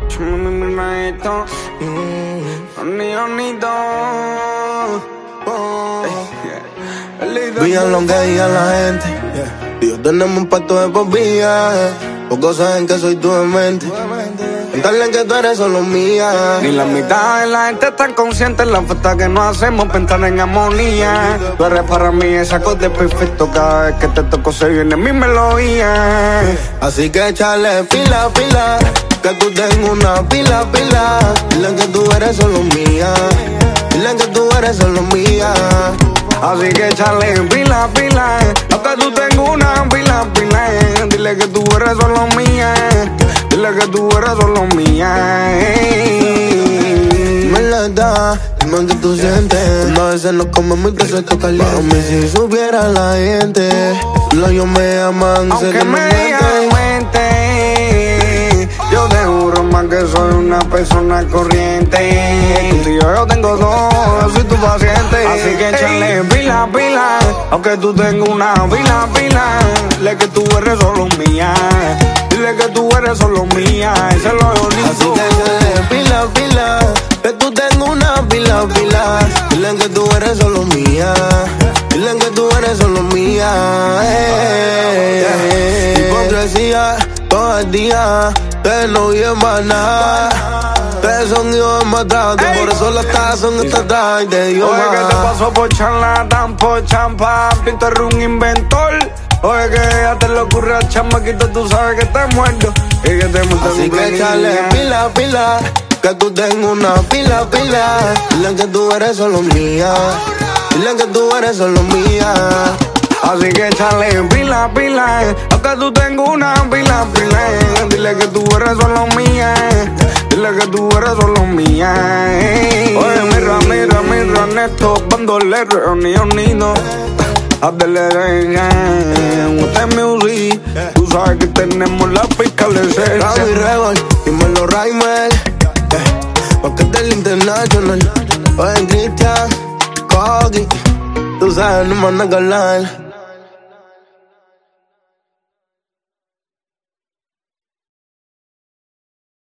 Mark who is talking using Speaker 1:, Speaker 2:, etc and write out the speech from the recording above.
Speaker 1: Vean lo que diga la gente. Dios, tenemos un pacto de por vida. Pocos saben que soy tu demente. Contarle que tú eres solo mía.
Speaker 2: Ni la mitad de la gente está consciente en la fiesta que nos hacemos pensar en armonía. Tú eres para mí ese acorde perfecto. Cada vez que te toco se viene mi melodía.
Speaker 1: Así que échale pila, pila, que tú tengo una pila, pila. Dile que tú eres solo mía. Dile que tú eres solo mía.
Speaker 2: Así que échale pila, pila, que tú tengo una pila, pila. Dile que tú eres solo mía. Dile que tú eres solo mía.
Speaker 1: Me la da, dime que tú sientes. Cuando a veces nos comemos y te suelto caliente. Mami, si supiera la gente, los yo me aman.
Speaker 2: Aunque me digan mente, yo te juro más que soy una persona corriente. Contigo yo tengo todo, soy tu paciente. Así que échale pila, pila, aunque tú tengas una pila, pila. Dile que tú eres solo mía. Dile que tú eres solo mía. Ese es lo bonito.
Speaker 1: Así que échale pila, pila, que tú tengas una pila, pila. Dile que tú eres solo mía. Dile que tú eres solo mía. Hipocresía todo el día, que no lleva nada. Que son hijos de matarte, por eso las tasas son estas tarde. Te digo
Speaker 2: oye,
Speaker 1: más.
Speaker 2: que te pasó por charlatán, por champa. Pinto eres un inventor. Oye, que ya te le ocurre al chamaquito, tú sabes que te muerto y que te muerto.
Speaker 1: Así que échale pila, pila, que tú tengas una pila, pila. Dile que tú eres solo mía. Dile que tú eres solo mía.
Speaker 2: Así que échale pila, pila, que tú tengas una pila, pila. Dile que tú eres solo mía. Dile que tú eres solo mía. Oye, mira, mira, mira, Neto, bandolero, unido. Usted music, tú sabes que tenemos la pizca de ser.
Speaker 1: Ravi Rebel, dímelo Raimel, porque es del International. Oye, Cristian, Coqui, tú sabes, no mandan a hablar.